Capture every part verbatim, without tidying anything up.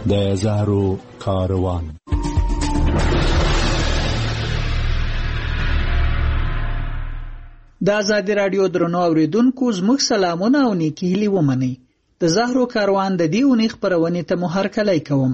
د زهرو کاروان. د آزادي رادیو درنو اوریدونکو زموږ سلامونه او نیکی هیلې ومنئ. د زهرو کاروان د دې اونۍ خپرونې ته مو هرکلی کوم.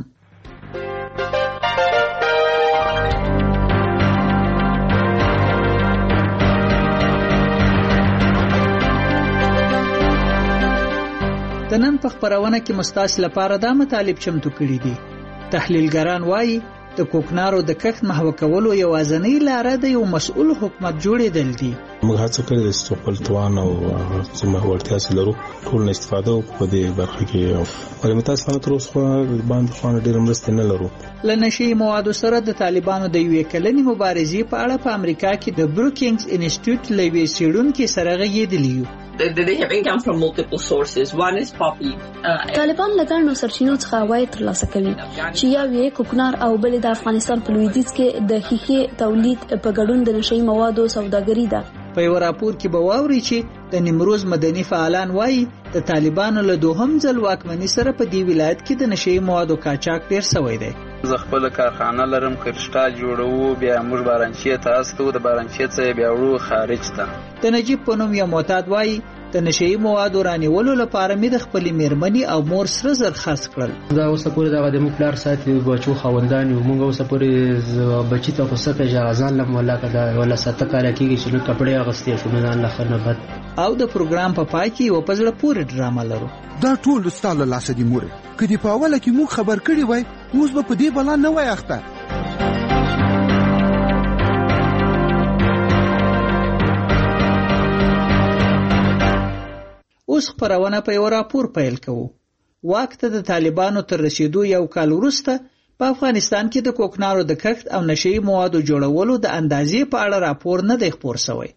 د نن په خپرونه کې مستاس لپاره دا مطالب چمتو کړي دي. تحلیلګران وایي د کوکنارو د کښت محو کولو یوازینۍ لاره د یو مسؤل حکومت جوړېدل دي. موږ هڅه کړې د خپل توان او زموږ وړتیا سره لرو ټول نه استفاده وکړو په دې برخه کې. ولې متاسفانه تر اوسه باندې خوانه ډېر مرسته نه لرو. له نشي موادو سره د طالبانو د یوې کلنې مبارزې په اړه په امریکا کې د بروکینګز انسټیټیوټ لوی څېړونکي سره غږېدلی. They have income from multiple sources. One is poppy. طالبان لګانو سرچینو څخه عواید ترلاسه کوي چې یو یې کوکنار او بل د افغانستان په لویدیځ کې د ښیښې تولید په ګډون د نشي موادو سوداګري ده. په یو راپور کې به واوري چې د نیمروز مدني فعالان وایي د طالبانو له دوهم ځل واکمنۍ سره په دې ولایت کې د نشي موادو قاچاق ډېر شوی دی. زه خپل کارخانه لرم، کرشتا جوړو، بیا موږ بارانچې ته استو، د بارانچې څخه بیا وړو خارج ته. د نجیب په نوم یو معتاد وایي د نشي موادو رانیولو لپاره مې د خپلې میرمنې او مور سره زر خرڅ کړل. دا اوسه پورې دغه د موږ پلار ساتي بچو خوندان یو موږ اوسه پورې بچی ته په سکه جازان لم ولا کدا ولا ساته کال کېږي چې نو کپڑے اغستې شو مې ځان لخنه بد. او د پروګرام په پای کې یو پزړه پورې ډرامه لرو. دا ټول ستاله لاسه دی مور کدي په اوله کې موږ خبر کړی وای اوس به په دې بلا نه وای اخته. اوس خبرونه په یو راپور پیل کوو. واک ته د طالبانو تر رسیدو یو کال وروسته په افغانستان کې د کوکنارو د کښت او نشي موادو جوړولو د اندازې په اړه راپور نه دی خپور شوی.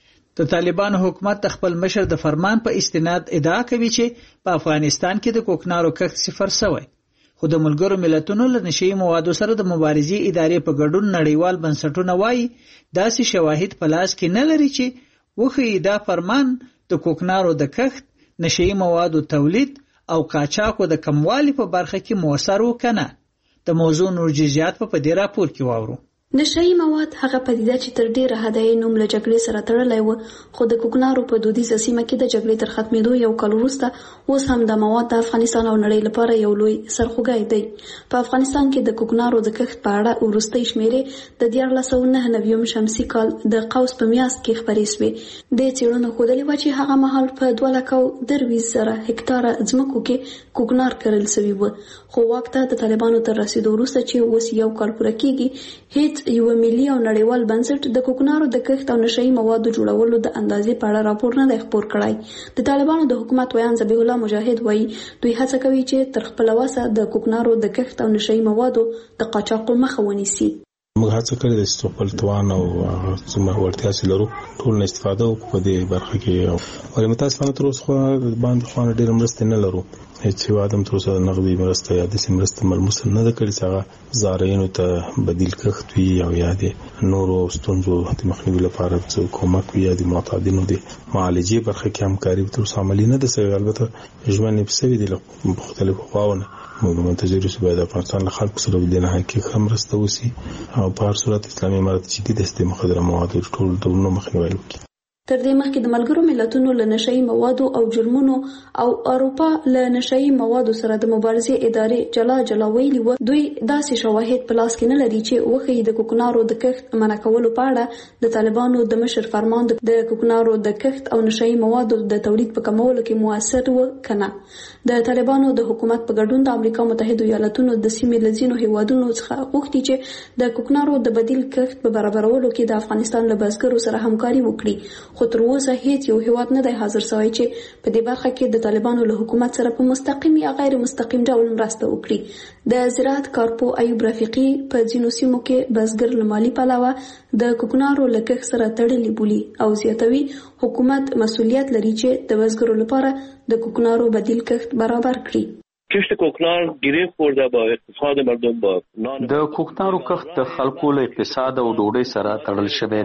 د طالبانو حکومت خپل مشر د فرمان په استناد ادعا کوي چې په افغانستان کې د کوکنارو کښت صفر شوی. خو د ملګرو ملتونو له نشي موادو سره د مبارزې ادارې په ګډون نړیوال بنسټونه وایي داسې شواهد په لاس کې نه لري چې وښیي دا فرمان د کوکنارو د کښت، نشي موادو تولید او قاچاقو د کموالي په برخه کې موثر وکنه. د موضوع نور جزئیات په دې راپور کې واورو. نشي مواد هغه پدیده چې تر ډیره حده یې نوم له جګړې سره تړلی و، خو د کوکنارو په دودیزه سیمه کې د جګړې تر ختمېدو یو کال وروسته اوس هم د مواد د افغانستان او نړۍ لپاره یو لوی سرخوږی دی. په افغانستان کې د کوکنارو د کښت په اړه وروستۍ شمیرې د دیارلس سوه نهه نوي شمسي کال د قوس په میاشت کې خپرې شوې. د څېړنو ښودلې وه چې هغه مهال په دوه لکه درویشت زره هکتاره ځمکو کې کوکنار کرل شوي و، خو واک ته د طالبانو تر رسیدو وروسته چې اوس یو کال پوره کېږي هیڅ یو ملي او نړیوال بنسټ د کوکنارو د کښت او نشي موادو جوړولو د اندازې په اړه راپور نه دی خپور کړی. د طالبانو د حکومت ویان ذبیح الله مجاهد وایي دوی هڅه کوي چې تر خپل وسه د کوکنارو د کښت او نشي موادو د قاچاقو مخه ونیسي. موږ هڅه کړې د خپل توان او زموږ وړتیا سره لرو ټول نه استفاده وکړو په دې برخه کې. ولې متاسفانه تر اوسه باندې خوانه ډېر مرسته نه لرو. هیڅ هیواد هم تر اوسه نغدي مرسته یا داسې مرسته ملموس نه ده کړې چې هغه زارعینو ته بدیل کښت وي او یا د نورو ستونزو د مخنیوي لپاره څه کومک وي یا د معتادینو د معالجې برخه کې همکاري تر اوسه عملي نه ده شوې. البته ژمنې په سوي دي له مختلفو خواوو. موږ منتظر یو چې باید افغانستان له خلکو سره د نه حقیقي مرسته وشي او په هر صورت اسلامي امارت چې د استعمال مخدره موادو ټول ډولونو مخنیوي وکړي. تر دې مخکې د ملګرو ملتونو له نشي موادو او جرمونو او اروپا له نشي موادو سره د مبارزې ادارې جلا جلا ویلي و دوی داسې شواهد په لاس کې نه لري چې وښیي د کوکنارو د کښت منع کولو په اړه د طالبانو د مشر فرمان د کوکنارو د کښت او نشي موادو د تولید په کمولو کې موثر و کنه. د طالبانو د حکومت په ګډون د امریکا متحده ایالاتونو د سیمې له ځینو هیوادونو څخه غوښتي چې د کوکنارو د بدیل کښت په برابرولو کې د افغانستان له بزګرو سره همکاري وکړي، خو تر اوسه هیڅ یو هیواد نه دی حاضر شوی چې په دې برخه کې د طالبانو له حکومت سره په مستقیم یا غیر مستقیم ډول مرسته وکړي. د زراعت کارپو ایوب رفیقي په ځینو سیمو کې بزګر له مالي پلوه د کوکنارو له کښت سره تړلي بولي او زیاتوي حکومت مسؤلیت لري چې د بزګرو لپاره د کوکنارو بدیل کښت برابر کړي. کشت کوکنار گره خورده با اقتصاد مردم با د کوکنارو کښت د خلکو له اقتصاد او ډوډۍ سره تړل شوی دی.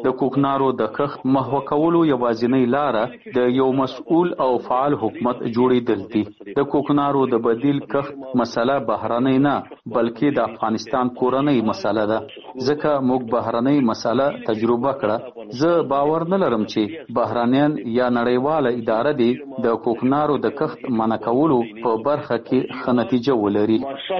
د کوکنارو د کښت محو کولو یوازینۍ لاره د یو مسؤل او فعال حکومت جوړېدل دي. د کوکنارو د بدیل کښت مسله بهرنۍ نه بلکې د افغانستان کورنۍ مسله ده. ځکه موږ بهرنۍ مسله تجربه کړه. زه باور نه لرم چې بهرنیان یا نړیواله اداره دي د کوکنارو د کښت منع کولو په برخه کې ښه نتیجه ولري.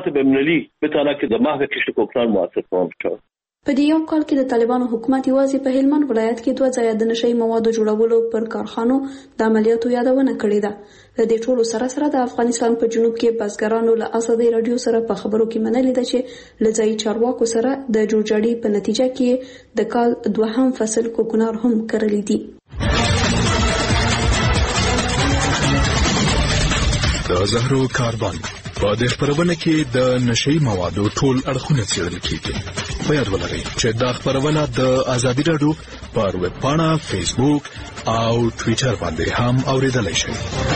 په دې یو کال کې د طالبانو حکومت یوازې په هلمند ولایت کې دوه ځایه د نشئی موادو جوړولو پر کارخانو د عملیاتو یادونه کړې ده. د دې ټولو سره سره د افغانستان په جنوب کې بزګرانو له ازادي رادیو سره په خبرو کې منلې ده چې له ځایي چارواکو سره د جوړجاړي په نتیجه کې د کال دوهم فصل کوکنار هم کرلې دي. د زهرو کاربن په دې خبرونه کې د نشئی موادو ټول اړخونه څېړل کېږي. په یاد ولرئ چې دا خبرونه د ازادي رادیو پر ویب پاڼه، فیسبوک او ټویټر باندې هم اوریدلای شئ.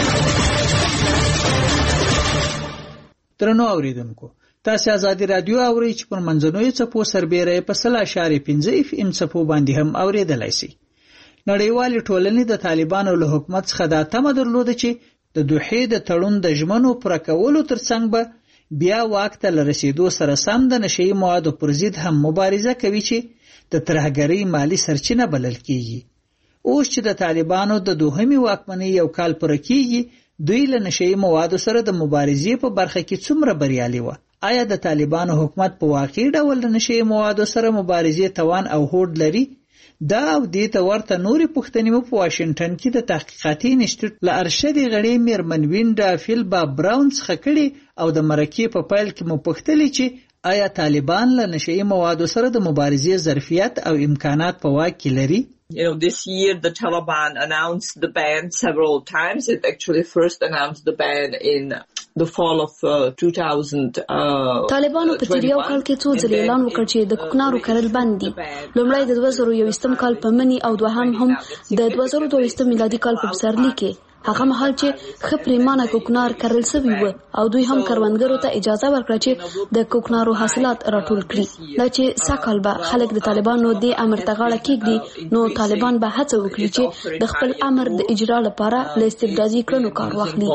درنو اوریدونکو، تاسو ازادي رادیو اورئ چې پر منځنوي څپو سربېره په سل اشاریه پنځه اف ام څپو باندې هم اوریدلای شئ. نړیوال ټولنې د طالبانو له حکومت څخه دا تمه درلوده چې د دوحې د تړون د ژمنو پوره کولو ترڅنګ به بیا واک ته لرسیدو سره سم د نشئی موادو پر ضد هم مبارزه کوي چې د ترهګرۍ مالی سرچینه بلل کیږي. اوس چې د طالبانو د دوهمي واکمنۍ یو کال پوره کیږي، دوی له نشئی موادو سره د مبارزې په برخه کې څومره بریالي و؟ آیا د طالبانو حکومت په واقعي ډول د نشئی موادو سره مبارزې توان او هوډ لري؟ دا او دې ته ورته نورې پوښتنې مو په واشنګټن کې د تحقیقاتي انسټیټیوټ له ارشدې غړي میرمن وینډا فیلبا براون څخه کړي او د مرکې په پیل کې مو پوښتلې چې آیا طالبان له نشئی موادو سره د مبارزې ظرفیت او امکانات په واک کې لري؟ You know, this year the Taliban announced the ban several times. It actually first announced the ban in the fall of uh, two thousand uh, طالبانو په تیر یو کال کې څو ځله اعلان وکړ چې د کوکنارو کرل بند دي. لومړی د دوه زره یوویشتم کال په مني او دوهم هم د دوه زره دوه ویشتم میلادي کال په پسرلي کې. هغه مهال چې ښه پریمانه کوکنار کرل شوي و او دوی هم کروندګرو ته اجازه ورکړه چې د کوکنارو حاصلات راټول کړي. دا چې سږ به خلک د طالبانو د امر ته غاړه کېږدي، نو طالبان به هڅه وکړي چې د خپل امر د اجرا لپاره له استبدادي کړنو کار واخلي.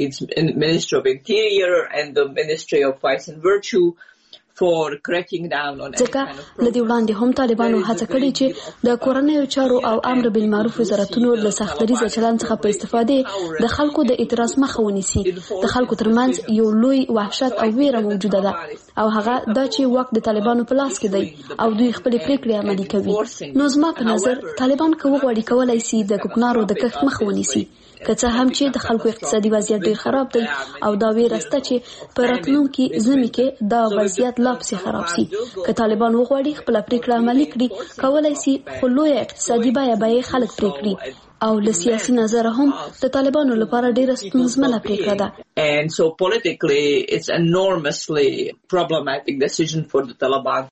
ځکه لدی وړاندې هم طالبانو هڅه کړې چې د کورنیو چارو او امر بالمعروف وزارتونو له سختدریز چلند څخه په استفادې د خلکو د اعتراض مخه ونیسي. د خلکو ترمنځ یو لوی وحشت او ویره موجوده ده او هغه دا چې واک د طالبانو په لاس کې دی او دوی خپل پریکړې عملي کوي. نو زما په نظر طالبان که وغواړي کولای شي د کوکنارو د کښت مخه ونیسي، که څه هم چې د خلکو اقتصادي وضعیت ډیر خراب دی او دا ویره شته چې په راتلونکي ژمي کې دا وضعیت لا پسې خراب شي. که طالبان وغواړي خپله پریکړه عملي کړي، کولی شي خو لویه اقتصادي بیه به یې خلک پرې کړي او له سیاسي نظره هم د طالبانو لپاره ډیره ستونزمنه پریکړه ده. And so politically it's enormously problematic decision for the Taliban.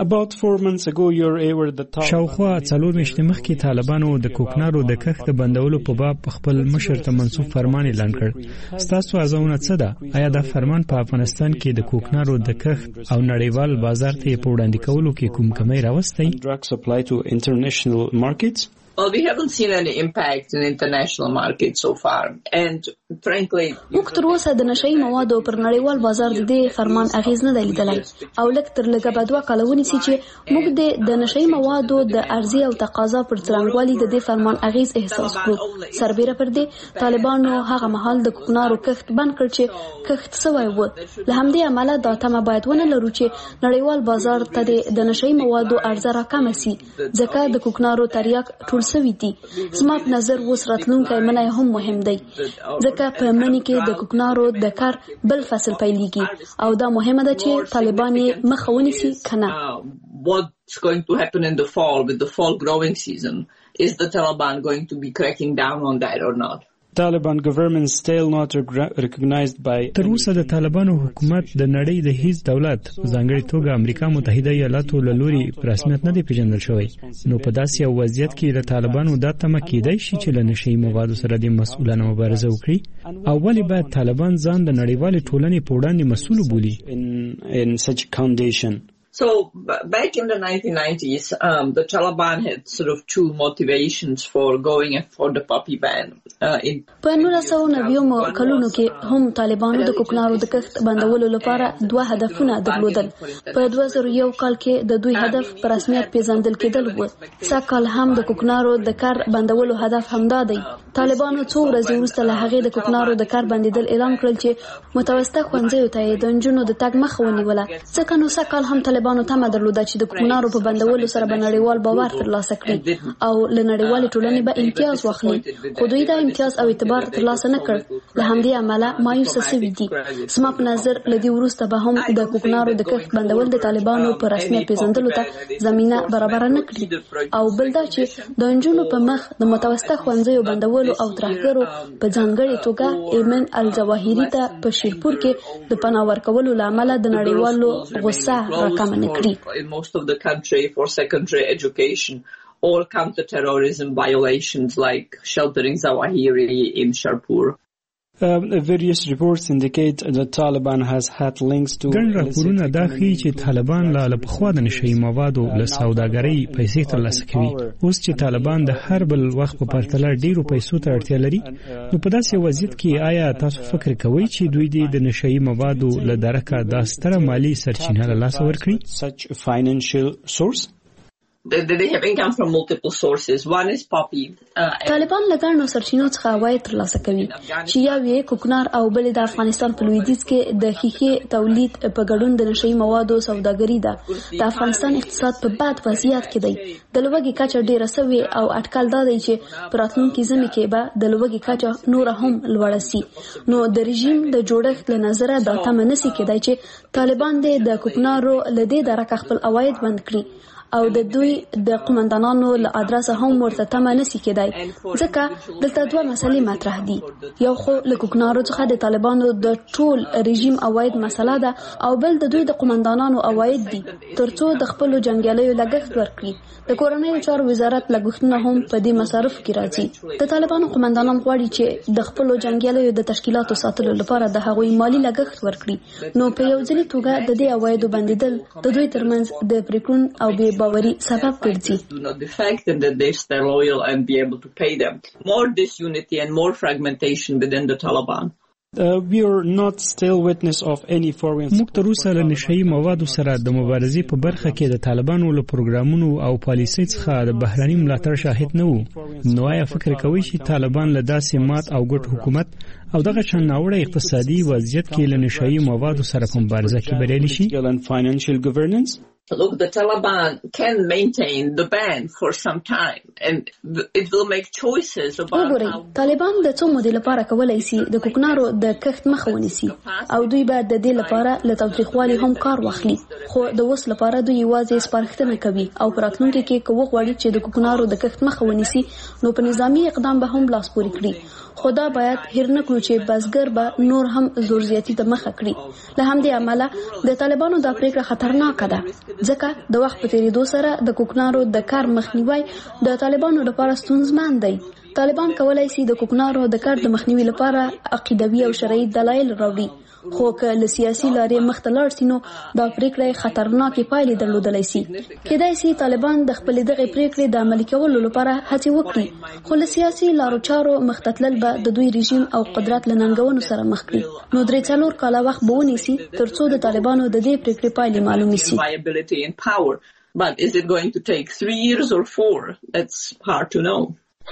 شاوخوا څلور میاشتې مخکې طالبانو د کوکنارو د کښت د بندولو په باب خپل مشر ته منسوب فرمان اعلان کړ. ستاسو ارزونه څه ده؟ آیا دا فرمان په افغانستان کې د کوکنارو د کښت او نړیوال بازار ته په وړاندې کولو کې کوم کمی راوستی؟ Well, we haven't seen any impact in international market so far, and frankly, موږ تر اوسه د نشئی موادو پر نړیوال بازار د دې فرمان اغیز نه دی لیدلی او لږ تر لږه به دوه کاله ونیسي چې موږ د نشئی موادو د عرضې او تقاضا پر څرنګوالي د دې فرمان اغیز احساس کړو. سربیره پر دې طالبانو هغه مهال د کوکنارو کښت بند کړ چې کښت سوی و. له همدې امله دا تمه باید ونه لرو چې نړیوال بازار ته د نشئی موادو عرضه راکمه سي، ځکه د کوکنارو تریاک ټول سوي دي. زما په نظر اوس راتلونکی منی هم مهم دی، ځکه په مني کې د کوکنارو د کار بل فصل پیلېږي او دا مهمه ده چې طالبان یې مخه ونیسي که نه. What's going to happen in the fall with the fall growing season? Is the Taliban going to be cracking down on that or not? Taliban government still not recognized by تر اوسه د طالبانو حکومت د نړۍ د هیڅ دولت په ځانګړي توګه امریکا متحده ایالاتو له لوري په رسمیت نه دی پیژندل شوی. نو په داسې یو وضعیت کې د طالبانو دا تمه کیدای شي چې له نشئی موادو سره د مسؤلانه مبارزه وکړي، او ولې باید طالبان ځان د نړیوالې ټولنې په وړاندې مسؤل وبولي؟ in, in such condition So back in the nineteen nineties, um, the Taliban had sort of two motivations for going for the puppy ban. Uh, in په نولس سوه نوي کلونو کې هم طالبانو د کوکنارو د کښت بندولو لپاره دوه هدفونه درلودل. په دوه زره یو کال کې د دوی هدف په رسمیت پیژندل کېدل و. سږکال هم د کوکنارو د کار بندولو هدف همدا دی. طالبانو څو ورځې وروسته له هغې د کوکنارو د کار بندیدل اعلان کړل چې متوسطه ښوونځیو ته یې د نجونو د تګ مخه ونیوله. ځکه نو سږکال هم طالبانو تمه درلوده چې د کوکنارو په بندولو سره به نړیوال باور ترلاسه کړي او له نړیوالې ټولنې به امتیاز واخلي. خو دوی دا امتیاز او اعتبار ترلاسه نه کړ. له همدې امله مایوسه سوي دي. زما په نظر له دې وروسته به هم د کوکنارو د کښت بندول د طالبانو په رسمیت پیژندلو ته زمینه برابره نه کړي. او بل دا چې د نجونو په مخ د متوسطه ښوونځیو بندولو او ترهګرو په ځانګړې توګه ایمن الجواهري ته په شیرپور کې د پناه ورکولو له امله د نړیوالو غصه راکمه نه کړي. In most of the country for secondary education or counter-terrorism violations like sheltering Zawahiri in Sharpur. Uh, various reports indicate that Taliban has had links to ګڼ راپورونه دا ښیي چې طالبان له پخوا د نشهیي موادو له سوداګرۍ پیسې ترلاسه کوي. اوس چې طالبان د هر بل وخت په پرتله ډیرو پیسو ته اړتیا لري، نو په داسې وضعیت کې آیا تاسو فکر کوئ چې دوی دې د نشهیي موادو له درکه دا ستره مالي سرچینه له لاسه ورکړي؟ Such a financial source? They, they have income from multiple sources. One is poppy. طالبان له ګڼو سرچینو څخه عواید ترلاسه کوي چې یو یې کوکنار او بل د افغانستان په لویدیځ کې د ښیښې تولید په ګډون د نشهیي موادو سوداګري ده. د افغانستان اقتصاد په بد وضعیت کې دی. د لوږې کچه ډیره سوې او اټکل دا دی چې په راتلونکي ژمي کې به د لوږې کچه نوره هم لوړه سي. نو د رژیم د جوړښت له نظره دا تمه نسي کېدای چې طالبان دې د کوکنارو له دې درکه خپل عواید بند کړي او د دوی د قومندانانو له ادرسه هم ورته تمه نسی کېدای. ځکه دلته دوه مسلې مطرح دي. یو خو له کوکنارو څخه د طالبانو د ټول رژیم عواید مسله ده او بل د دوی د قومندانانو عواید دي ترڅو د خپل جنگیالیو لګښت ورکړي. د کورنیو چارو وزارت لګښتونه هم په دې مصارف کې راځي. د طالبانو قومندانان غواړي چې د خپل جنگیالیو د تشکیلاتو ساتلو لپاره د هغوی مالی لګښت ورکړي. نو په یو ځلي توګه د دې عوایدو بندیدل د دوی ترمنځ د پریکړون او بې باوري سبب ګرځي. The fact that they stay loyal and be able to pay them. More disunity and more fragmentation within the Taliban. Uh, we are not still witness of any foreign. موږ تر اوسه له نشهیي موادو سره د مبارزې په برخه کې د طالبانو له پروګرامونو او پالیسۍ څخه د بهرني ملاتړ شاهد نه وو. نو آیا فکر کوئ چې طالبان له داسې مات او ګډ حکومت او دغه چند ناوړه اقتصادي وضعیت کې له نشهیي موادو سره په مبارزه کې بریالي شي؟ Financial governance? Look, the Taliban can maintain the ban for some time and it will make choices about وګورئ طالبان د څو مودې لپاره کولای شي د کوکنارو د کښت مخه ونیسي او دوی به د دې لپاره له تاوتریخوالي هم کار واخلي. خو د اوس لپاره دوی یوازې سپارښتنه کوي او په راتلونکي کې که وغواړي چې د کوکنارو د کښت مخه ونیسي نو په نظامي اقدام به هم لاس پورې کړي. خو دا باید هیر نه کړو چې بزګر به نور هم زور زیاتی ته مخه کړي. له همدې امله د طالبانو دا پریکړه خطرناکه ده ځکه د وخت په تیریدو سره د کوکنارو د کار مخنیوي د طالبانو لپاره ستونزمن دی. طالبان کولای شي د کوکنارو د کار د مخنیوي لپاره عقیدوي او شرعي دلایل راوړي. خو که له سیاسي لارې مخته لاړ شي نو دا پریکړه خطرناکې پایلې درلودلی شي. کېدای شي طالبان د خپلې دغې پریکړې د عملي کولو لپاره هڅې وکړي خو له سیاسي لارو چارو مخته تلل به د دوی رژیم او قدرت له ننګونو سره مخ کړي. نو درې څلور کاله وخت به ونیسي تر څو د طالبانو د دې پریکړې پایلې معلومې شي. But is it going to take three years or four? That's hard to know.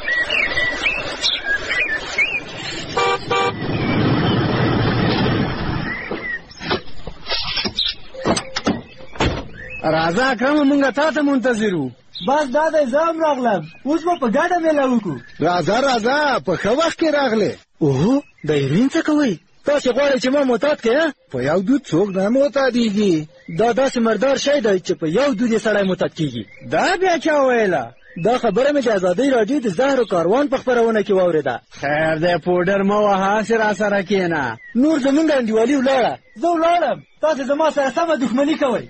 راځه اکرم مونږه تا ته منتظر وو. بس دا د زام راغلم اوس به په ګډه میله وکړو. راځه راځه په ښه وخت کې راغلې. اوهو د ایرین څه کوئ؟ تاسې غواړئ چې ما معتاد کړې؟ په یو دود څوک نه معتادېږي. دا داسې مردار شی دی چې په یو دود یې سړی معتاد کېږي. دا بیا چا ویله؟ دا خبره مې د ازادۍ راډیو د زهرو کاروان په خپرونه کې واورېده. خیر دی پوډر مه وهه هسې راسره کښېنه. نور زمونږ انډیوالي ولاړه. زه ولاړم تاسې زما سره سمه دښمني کوئ.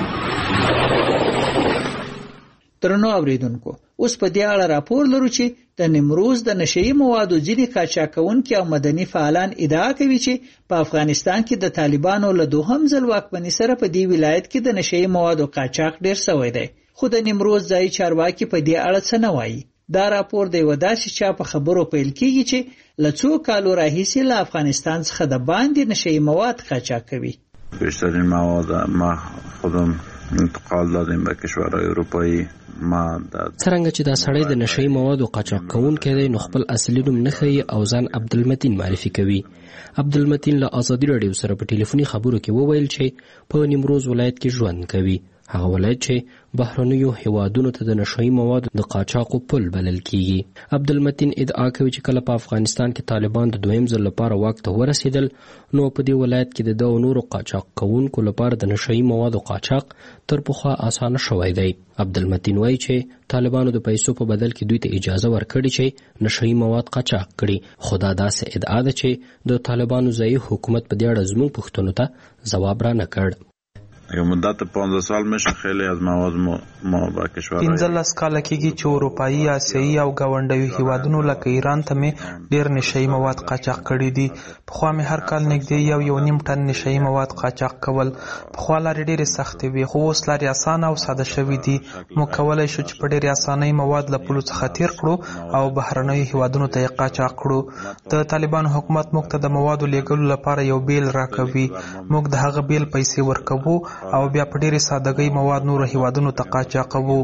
درنو اوریدونکو اوس په دې اړه راپور لرو چې د نیمروز د نشئی موادو ځینې قاچاقونکي او مدني فعالان ادعا کوي چې په افغانستان کې د طالبانو له دوهم ځل واکمنۍ سره په دې ولایت کې د نشئی موادو قاچاق ډیر شوی دی، خو د نیمروز ځای چارواکي په دې اړه څه نه وایي. دا راپور د یو داسې چا په خبرو پیل کیږي چې له څو کالو راهیسې له افغانستان څخه د باندې نشئی مواد قاچاق کوي. بیشترین مواد ما خودم انتقال دادیم به کشورهای اروپایی. ما څرنګه چې دا سړی د نشئی موادو قاچاق کوونکی دی نو خپل اصلي نوم نه ښیي او ځان عبدالمتین معرفي کوي. عبدالمتین له ازادي راډیو سره په ټلیفوني خبرو کې وویل چې په نیمروز ولایت کې ژوند کوي، هغه ولایت چې بهرنیو هیوادونو ته د نشئی موادو د قاچاقو پل بلل کیږي. عبدالمتین ادعا کوي چې کله په افغانستان کې طالبان د دویم ځل لپاره واک ته ورسېدل نو په دې ولایت کې د دغو نورو قاچاق کوونکو لپاره د نشئی موادو قاچاق تر پخوا اسانه شوی دی. عبدالمتین وایي چې طالبانو د پیسو په بدل کې دوی ته اجازه ورکړې چې نشئی مواد قاچاق کړي، خو دا داسې ادعا ده چې د طالبانو ځایي حکومت په دې اړه زموږ پوښتنو ته ځواب را نه کړ. اگه مدت پانزده سال میشه خیلی از مواد ما, ما با کشورهای پنځلس کاله کېږي چې اروپایي، آسیایي او ګاونډیو هیوادونو لکه ایران ته مې ډېر نشئی مواد قاچاق کړي دي. پخوا مې هر کال نږدې یو یو نیم ټن نشئی مواد قاچاق کول. پخوا لارې ډېرې سختې وې، خو اوس لارې اسانه او ساده شوي دي. موږ کولی شو چې په ډېرې اسانۍ مواد له پولو څخه تیر کړو او بهرنیو هیوادونو ته یې قاچاق کړو. د طالبانو حکومت موږ ته د موادو لیږلو لپاره یو بیل راکوي، موږ د هغه بیل پیسې ورکوو او بیا په ډېرې سادهګۍ مواد نورو هیوادونو ته قاچاقوو.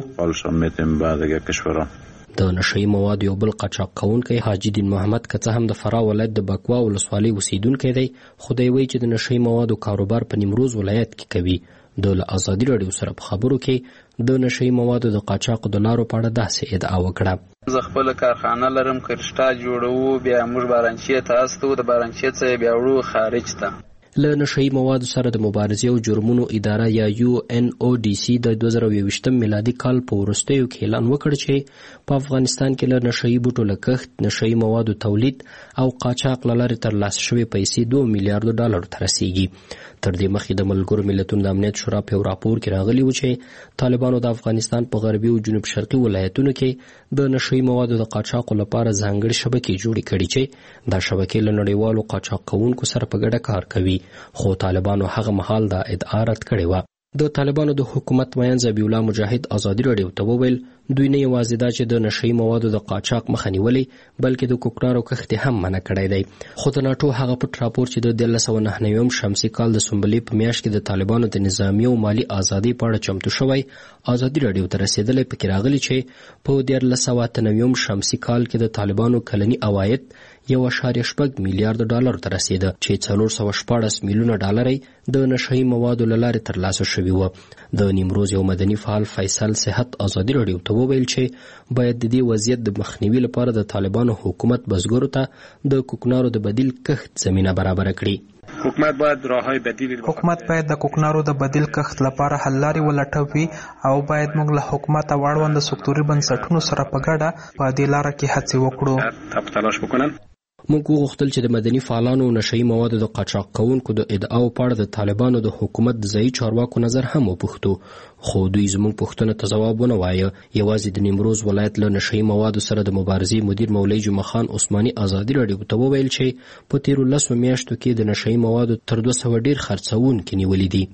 د نشئی مواد یو بل قاچاق کوونکی حاجی دین محمد که څه هم د فراه ولایت د بکوا ولسوالۍ اوسیدونکی دی، خو دی وایي چې د نشئی موادو کاروبار په نیمروز ولایت کې کوي. د له ازادي راډیو سره په خبرو کې د نشئی موادو د قاچاقو د لارو په اړه داسې ادعا وکړه. زه خپله کارخانه لرم، کرشتا جوړوو، بیا موږ بارانچې ته استو، د بارانچې څخه بیا وړو خارج ته. له نشئی موادو سره د مبارزې او جرمونو اداره یا یو ان او ډي سي د دوه زره یوویشتم میلادي کال په وروستیو کې اعلان وکړ چې په افغانستان کې له نشئی بوټو له کښت، نشئی موادو تولید او قاچاق له لارې ترلاسه شوې پیسې دوه میلیارډو ډالرو ته رسیږي. تر دې مخکې د ملګرو ملتونو د امنیت شورا په یو راپور کې راغلي و چې طالبانو د افغانستان په غربي او جنوب شرقي ولایتونو کې د نشئی موادو د قاچاقو لپاره ځانګړې شبکې جوړې کړي چې دا شبکې له نړیوالو قاچاق کوونکو سره په ګډه کار کوي، خو طالبانو هغه مهال دا ادعا رد کړې وه. د طالبانو د حکومت مین ذبیح الله مجاهد ازادي راډیو ته وویل دوی نه یوازې دا چې د نشئی موادو د قاچاق مخه نیولې بلکې د کوکنارو کښت هم منع کړی دی. خو د ناټو هغه پټ راپور چې د دیارلس سوه نهه نویم شمسي کال د سنبلې په میاشت کې د طالبانو د نظامي او مالي ازادۍ په اړه چمتو شوی ازادي راډیو ته رسېدلی، پکې راغلي چې په دیارلس سوه اته نویم شمسي کال کې د طالبانو کلني عواید یو اشاریه شپږ میلیارډ ډالر ته رسېده چې څلور سوه شپاړس میلیونه ډالر د نشئی موادو له لارې ترلاسه شوي وه. د نیمروز یو مدني فعال فیصل صحت ازادي راډیو ته وویل چې باید د دې وضعیت د مخنیوي لپاره د طالبانو حکومت بزګرو ته د کوکنارو د بدیل کښت زمینه برابره کړي. حکومت باید راههای بدیل حکومت باید د کوکنارو د بدیل کښت لپاره حل لارې ولټوي او باید موږ له حکومت او اړوند سکتوري بنسټونو سره په ګډه په دې لاره کې هڅې وکړو. تلاش وکړن. موږ وغوښتل چې د مدني فعالانو نشئی موادو د قاچاق کوونکو د ادعاو په اړه د طالبانو د حکومت د ځایي چارواکو نظر هم وپوښتو، خو دوی زموږ پوښتنو ته ځواب ونه وایه. یوازې د نیمروز ولایت له نشئی موادو سره د مبارزې مدیر مولوي جمعه خان عثماني ازادي راډیو ته وویل چې په تیرو لسو میاشتو کې د نشئی موادو تر دوه سوه ډېر خرڅوونکي نیولي دي.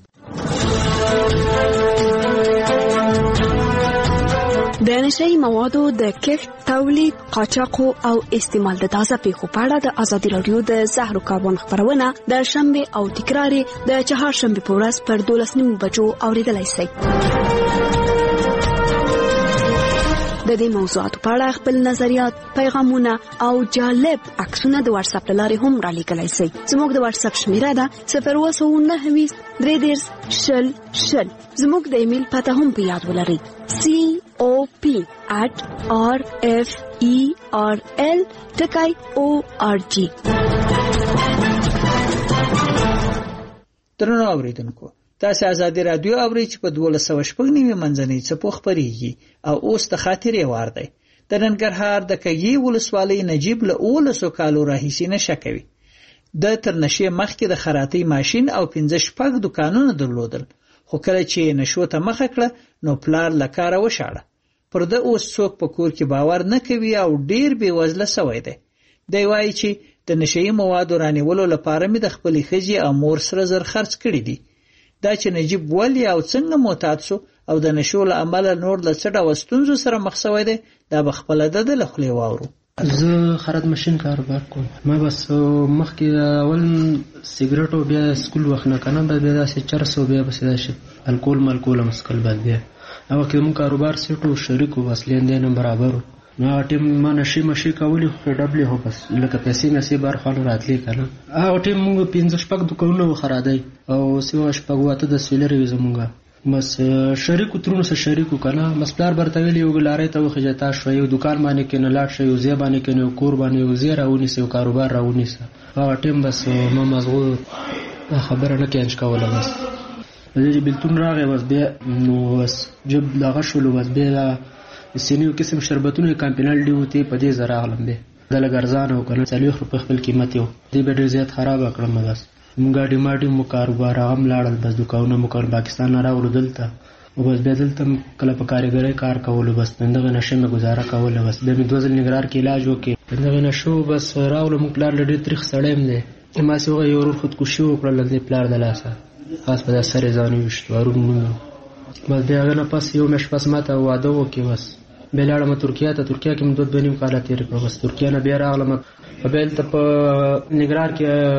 د نشئی موادو د کښت، تولید، قاچاق او استعمال د تازه پیښو په اړه د ازادي راډیو د زهرو کاروان خبرونه د شنبه او تکرار د چهارشنبه په ورځ پر دولس نیمو بجو اوریدلای شئ. د دې موضوعاتو په اړه خپل نظریات، پیغامونه او جالب عکسونه د واتس اپ لارې هم را لیږلی شئ. زموږ د واتس اپ شمیره ده صفر اووه سوه نهه ویشت درې دېرش شل شل. زموږ د ایمیل پته هم په یاد ولرئ سی او پی at r f e r l ټکی او ار جی. درنو اوریدونکو، تاسو ازادي رادیو اورئ چې په دولس سوه شپږ نوي منځنۍ څپو خپرېږي او اوس د خاطرې وار دی. د ننګرهار د کږې ولسوالۍ نجیب له اوولسو کالو راهیسې نشه کوي. د تر نشې مخکې د خراتۍ ماشین او پنځه شپږ دوکانونه درلودل، خو کله چې نشو ته مخه کړه نو پلار له کاره وشاړه. پر ده اوس څوک په کور کې باور نه کوي او ډیر بې وزله سوی دی. دی وایي چې د نشهیي موادو رانیولو لپاره مې د خپلې ښځې او مور سره زر خرڅ کړي دي. دا چې نجیب ولې او څنګه معتاد سو او د نشو له امله نور له څه ډول ستونزو سره مخ سوی دی دا به خپله د ده له خولې واورو. زه خرد ماشین کاروبار کوم. ما بس مخکې اول سیګریټ او بیا سکول وخت نه کنه بیا داسې چرس او بیا بس داسې الکول مالکول مسکل بل بیا او کې مون کاروبار سیټو شریکو بس لیندین برابرو. نو ټیم ما نشي مشي کولی خو ډبلې هو بس لکه پیسې نصیب بار خانو راتلی کنه. او ټیم مونږ پنځه شپږ دکانونه خرادای او سیوا شپږ واته د سویلري زمونږه بس شریکو ترونو سره شریکو کنه مسپلار برته ویلی یو ګلارې ته وخه جتا شو یو دکان باندې کې نه لاټ شو یو ځای باندې کې نو کور باندې یو ځای راونی سو کاروبار راونی سو هغه ټیم بس ما مزغو خبره نه کېنج کوله بس دې بلتون راغی بس بیا نو بس جب لغه شلو بس بیا سینیو قسم شربتونه کمپینل دی وته په دې زرا غلم دی د لګرزان او کنه څلوخ په خپل قیمت یو دې به ډیر زیات خراب کړم بس مونږه ډی ماډي مو کاروبار هم لاړل بس دکانونه مو کار پاکستان نه راوړل دلته او بس بیا دلته کله په کاریګرۍ کار کول بس دغه نشه مې گزاره کوله بس به مې دوزل نګرار کې علاج وکي دغه نشو بس راول مو پلار لډي تاریخ سړیم دی ما سیغه یو ور خودکشي وکړل د پلار د لاسه خاص په سره ځانو وشت ورون مونږ بس بیا غنه پس یو مش پس ماته واده وکي بس بلاړم ترکیه ته ترکیه کې مدد بنیم کاله تیر کړ بس ترکیه نه بیا راغلم په بل ته په نګرار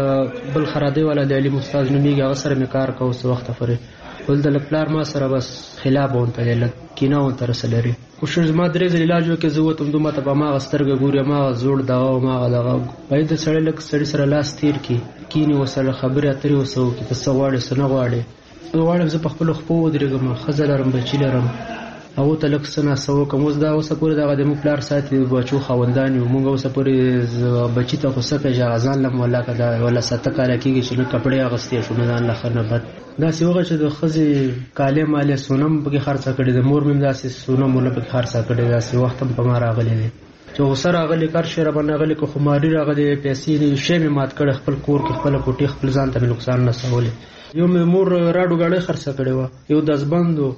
کې بل خرادي ولا د علي استاد نومیږي هغه سره مې کار کوو څه وخت پرې ول د پلار ما سره بس خلاف وونته ل کینه وونته رسلري کوشش ما درې ځله علاج وکړ زه وته دومره ته ما غسترګ ګوري ما زوړ دغه ما دغه باید سره لک سړی سره لاس تیر کی کینی وسره خبره اترې وسو کې ته سواړې سن غواړې غواړم زه په خپل خپو درګم خزلرم بچی لرم او ته لک سنا سو کوم اوس دا اوس پورې دغه د مو پلار ساتي بچو خوندان یو مونږ اوس پورې بچی ته خو سکه جازان لم ولا کدا ولا سته کال کېږي چې کپڑے اغستې شو نه الله خنه بد دا سیوغه چې د خزي کاله مالې سونم په خرڅه کړي د مور مم داسې سونم مول په خرڅه کړي داسې وخت په ما راغلي دي چې وسره غلي کار شره باندې غلي کو خماري راغلي پیسې دې شی می مات کړ خپل کور کې خپل کوټي خپل ځان ته نقصان نه سوالې یو مور راډو غړې خرڅه کړي و یو داس بندو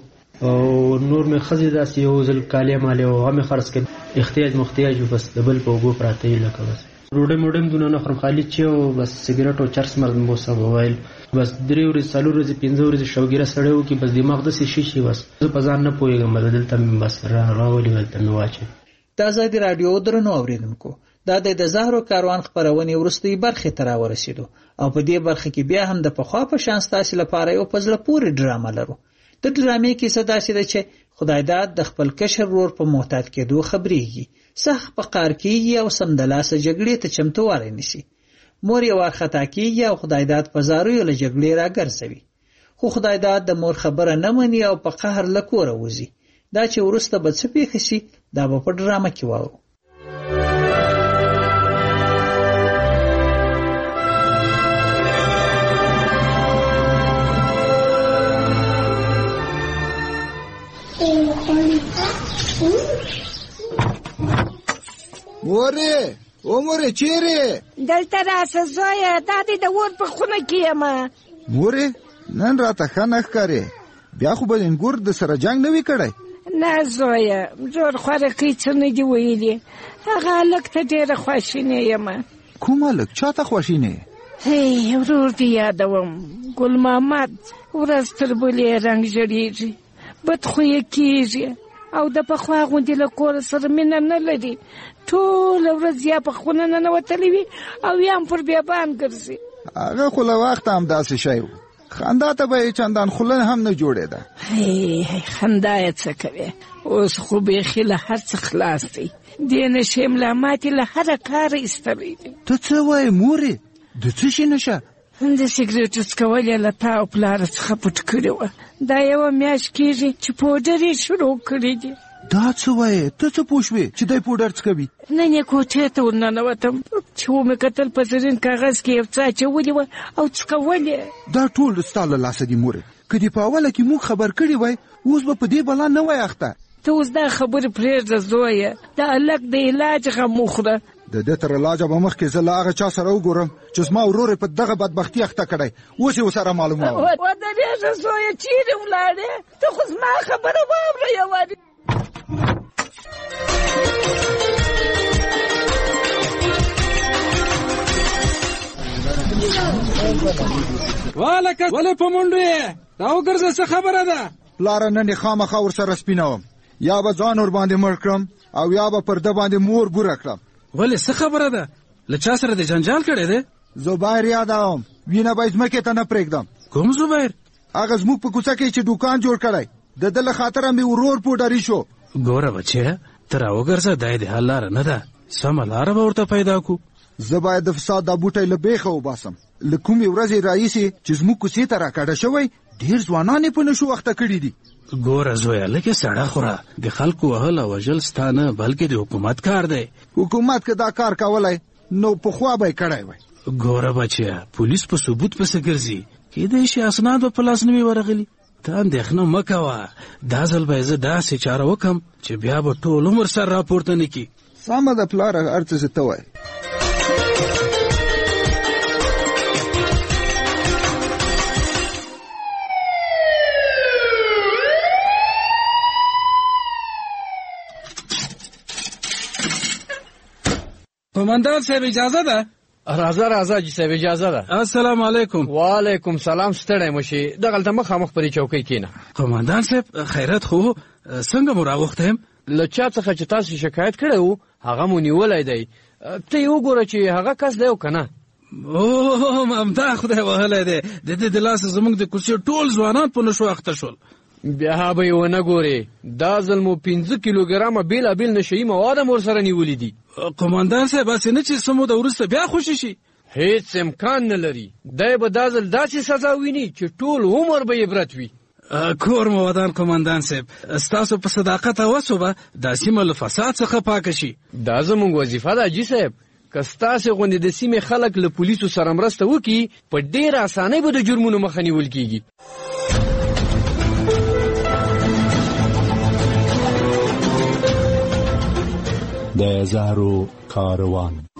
او نور می خزي داسې یو ځل کاله مالې او هم خرڅ کړي احتیاج محتاج بس دبل په وګو پراته لکه بس روډه موډم دونه نه خرم خالي چې او بس سیګریټ او چرس مرز مو سم موبایل بس درې ورځې څلور ورځې پنځه ورځې شوګیره سړیو کې بس دماغ د شي شي بس زه په ځان نه پوهېږم بدل ته بس را راولي ولته مې واچي. د ازادي راډیو درنو اوریدونکو دا د زهرو کاروان خبرونه ورستي برخه تر ورسېدو او په دې برخه کې بیا هم د پخوا په شان ستاسو لپاره یو پزله پوری ډرامه لرو. د ډرامې کې څه داسې ده چې خدای داد د خپل کشر ورور په محتاط کېدو خبرېږي سخت په قار کېږي او سمدلاسه جګړې ته چمتووالی نیسي. مور یې وارخطا کېږي او خدای داد په زاریو له جګړې راګرځوي خو خدای داد د مور خبره نه مني او په قهر له کوره وځي. دا چې وروسته به څه پېښه شي دا به په ډرامه کې واورو. مورې او مورې چیرې دلته راشه زویه دا دې د اور په خونه کې یم. مورې نن راته ښه نه ښکارې بیا خو به انګور د سره جنګ نه وي کړی. نه زویه زور خوارقي څه نه دي ویلي هغه هلک ته ډېره خواشینې یم. کوم هلک چا ته خواشینې؟ هی ورور دې یادوم ګل محمد ورځ تر بلې رنګ ژړېږي بدخویه کېږي او د پخوا غوندې له کور سره مینه نه لري ټوله ورځ یا په خونه ننوتلی وي او یا هم پر بیابان ګرځي. هغه خو له وخته همداسې شی و خندا ته به یې چندان خوله هم نه جوړېده. هی خندا یې څه کوې اوس خو بیخي له هر څه خلاص دی دې نشې ملا ماتې له هره کاره ایستلی دی. ته څه وایې مورې د څه شي نشه؟ د سیګریټو څکول یې له تا او پلاره څخه پټ کړي وه دا یوه میاشت کېږي چې پوډر یې شروع کړي دي. دا څه وایې ته څه پوه شوې چې دی پوډر څکوي؟ نن یې کوټې ته ورننوتم چې ومې کتل په زرین کاغذ کې یو څه اچولي وه او څکول یې. دا ټول ستا له لاسه دي مورې که دې په اوله کې موږ خبر کړي وای اوس به په دې بلا نه وای اخته. ته اوس دا خبرې پرېږده زویه د هلک د علاج غم وخوره. د دې تر علاجه به مخکې زه له هغه چا سره وګورم چې زما ورور په دغه بدبختي اخته کړی اوس یې ورسره معلوموم. ودرېږه زویه چیرې ولاړې ته خو زما خبره واوره یوارې. والکه ولې په منډو یې دا وګرځه څه خبره ده پلاره نن یې خامخا ورسره سپینوم یا به ځان ور باندې مړ کړم او یا به پر ده باندې مور بوره کړم ولې څه خبره ده له چا سره د جنجال کړی دی زبیر یادوم وینه به یې ځمکې ته نه پرېږدم کوم زبیر هغه زموږ په کوڅه کې چې دوکان جوړ کړی د ده له خاطره مې ورور پوډري شو ګوره بچیه ته راوګرځه دا یې د حل لاره نه ده سمه لاره به ورته پیدا کړو زه باید د فساد دا بوټی له بیخه وباسم له کومې ورځې راهیسې چې زموږ کوڅې ته راکډه شوی ډېر ځوانان یې په نشو وخته کړي دي ګوره زویه لږې سړه خوره د خلکو وهل او وژل ستا نه بلکې د حکومت کار دی حکومت که دا کار کولی نو پخوا به یې کړی وی ګوره بچیه پولیس په ثبوت پسې ګرځي کیدای شي اسناد به په لاس نه وي ورغلي ته اندېښنه مه کوه دا ځل به یې زه داسې چاره وکړم چې بیا به ټول عمر سر راپورته نه کړي سمه ده پلاره هر څه چې ته وایې قومندان صاحب اجازه ده راځه راځه جی صاحب اجازه ده السلام علیکم وعلیکم سلام ستړی مشي دغلته مخامخ پرې چوکۍ کېنه قومندان صاحب خیرت خو څنګه مو راوخته یم له چا څخه چې تاسو شکایت کړی وو هغه مو نیولی دی ته یې وګوره چې هغه کس دی او که نه او ممتا خدای وهلی دی د دې د لاسه زموږ د کوڅې ټول ځوانان په نشو اخته شول بیا به یې ونه ګورې دا ځل مو پنځه کیلوګرامه بېلابېل نشهیي مواد هم ورسره نیولي دي قومندان صاحب هسې نه چې څه موده وروسته بیا خوشي شي هیڅ امکان نه لري دی به دا ځل داسې سزا ویني چې ټول عمر به عبرت وي کور مو ودان قومندان صاحب ستاسو په صداقت او هڅو به دا سیمه له فساد څخه پاکه شي دا زموږ وظیفه ده جي صاحب که ستاسې غوندې د سیمې خلک له پولیسو سره مرسته وکړي په ډېره اسانۍ به د جرمونو مخه نیول کېږي د زهرو کاروان